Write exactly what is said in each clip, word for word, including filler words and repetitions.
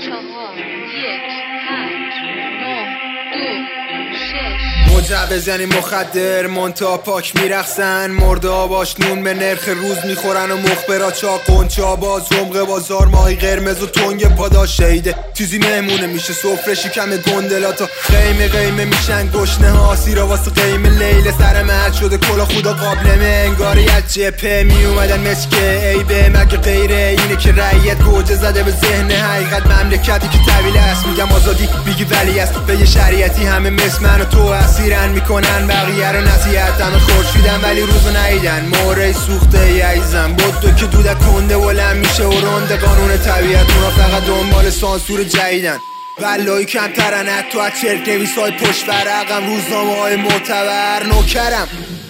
چهار یک پنج نه دو شش مجبز یعنی مخدر منتا پاک میرخسن مرده باش نون به نرخ روز میخورن و مخبرات چا قنچا باز عمق بازار ماهی قرمز و تنگ پاداش شهیده چیزی مهمونه میشه سفره شکم گندلاتا قیمه قیمه میشن گشنه ها سیرا واسه قیمه لیل سر مرد شده کلا خدا قابلمه انگاری از جپه میومدن مسکه ای به مگه غیره اینه که رعیت گوجه زده به ذهن حقیقت مملکتی که طویل است میگم آزادی میگی ولی است به یه شریعتی همه مثل من و تو اسیرن میکنن بقیه رو نصیحت همه خورشیدن ولی روزو نیدن موره سوخته یعیزم بدو که دودک کنده ولم میشه و رنده قانون طبیعت اونا فقط دنبال سانسور جدیدن والایی کمترن حتی از چرک نویسای پشت ورقم روزنامه های معتبر نوکرم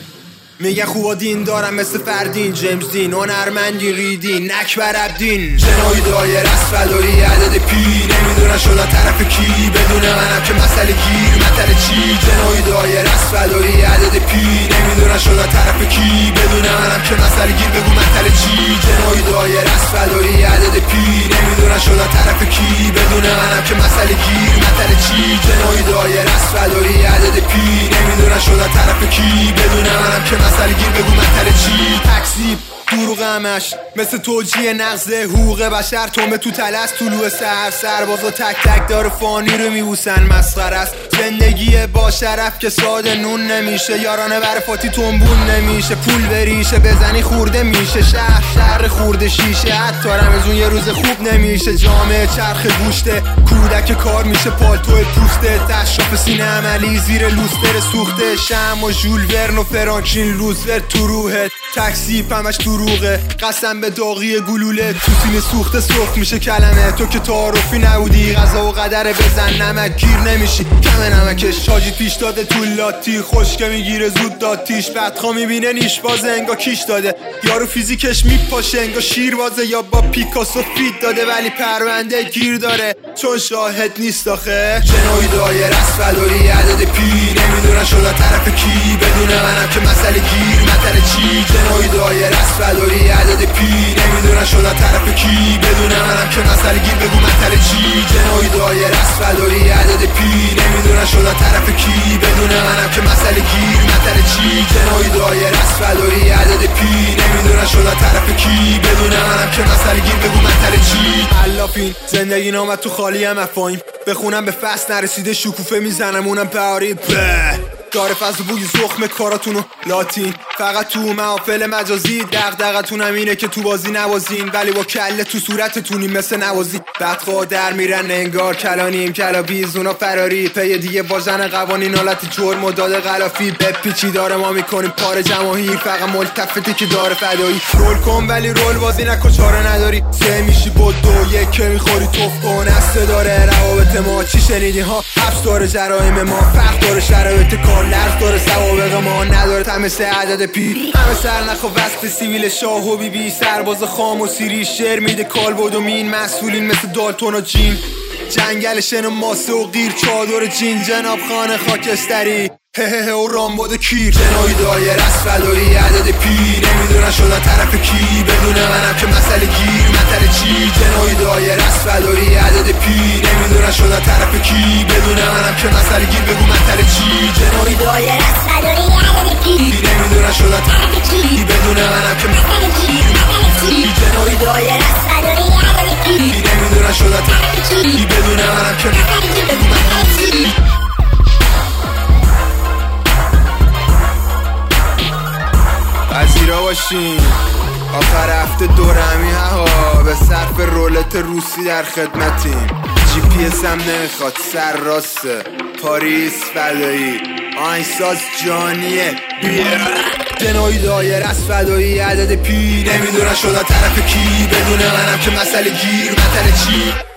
میگن خوبا دین دارم مثل فردین جیمز دین هنرمندی ریدین نکبر عبدین جنایی دایر از فدایی عدد پی نمیدونن شدن طرف کی بدون منم که مسئله گیر مطل چی جنایی دایر از فدایی عدد پی نمیدونن شدن طرف کی بدون منم که مسئله گیر بگو مطل چی جنایی دایر از فدایی عدد پی نمیدونن شدن طرف کی بدون منم که مسئله گیر مطل چی جنایی دایر از فدایی عدد پی نمیدونن شدن طرف کی بدون منم که مسئله گیر بگو مطل چی تکذیب دروغ همش مثل توجیه نقض حقوق بشر تومه تو تلس طلوع سر سربازا تک تک داره فانی رو میبوسن مسخره است زندگی با شرف که ساده نون نمیشه یارانه برفاتی تنبون نمیشه پول بریشه بزنی خورده میشه شهر شهر خورده شیشه حتی رمزون یه روز خوب نمیشه جامعه چرخ گوشته کودک کار میشه پالتو پوسته تشرف سینه عملی زیر لوستر سوخته شم و ژول ورن و فرانکلین روزولت تو روحت تکسیب همش دروغه قسم به داغی گلوله تو سینه سوخته سرخ میشه کلمه تو که تعارفی نبودی قضا و قدر بزن نمک گیر نمیشی کم نمکش حاجی پیش داده تو لاتی خشکه میگیره زود داتیش بدخوا میبینه نیش بازه انگا کیش داده یارو فیزیکش میپاشه انگا شیر بازه یا با پیکاسو فیت داده ولی پرونده گیر داره چون شاهد نیست آخه جنایی دایر از فدایی عدد پی نمیدونن شدن طرف کی بدون منم که مسئله گیر مطل چی جنایی دایر از فدایی عدد پی نمیدونن شدن طرف کی بدون منم که مسئله گیر بگو مطل چی جنایی دایر از فدایی عدد پی نمیدونن شدن طرف کی بدون منم که مسئله گیر مطل چی جنایی دایر از فدایی عدد پی نمیدونن شدن طرف کی بدون منم که مسئله گیر بگو مطل چی علافین زندگی نامد تو خالی هم افایم بخونم به فصل نرسیده شکوفه میزنم اونم پاری به داره فضل بوی زخم کاراتونو لاتین فقط تو محافل مجازی دغدغتونم اینه که تو بازی نوازین ولی با کله تو صورتتونی مثل نوازی بدخواه در میرن انگار کلانیم کلابیز اونا فراری پی دیگه واژن قوانین حالت جرم و داده غلافی بپیچی داره ما میکنیم پار جماهیر فقط ملتفتی که داره فدایی رول کن ولی رول بازی نکن چاره نداری سه میشی با دو یک که میخوری توف کن استه داره روابط ما چی شنیدی ها حبس داره جرایم ما فرق داره شرایط کار لرز داره سوابق ما نداره تمس عدد پی همه سر نخوا وصف سیویل شاه و بی بی سرباز خام و سیری شعر میده کال بود و مین مسئولین مثل دالتون و جین جنگل شن و ماسه و غیر چادر جین جناب خانه خاکستری هه هه هه و رامباد کیر جنایی دایر از فدایی عدد پی نمیدونن شدن طرف کی بدون منم که مسئله گیر مطل چی جنایی دایر از فدایی عدد پی نمیدونن شدن طرف کی بدون منم که مسئله گیر بگو مطل چی جنایی دایر از فدایی عدد پی نمیدونن شدن طرف کی بدون منم که مسئله گیر مطل چی جنایی دایر از فدایی عدد پی نمیدونن شدن طرف کی بدون منم که مسئله گیر بگو مطل چی پذیرا باشین آخر هفته دورمی ها به صرف رولت روسی در خدمتیم جی پی اس هم نمیخواد سر راسته پاریس فدایی آهنگساز جانیه جنایی دایر از فدایی عدد پی نمیدونن شدن طرف کی بدون منم که مسئله گیر مطل چی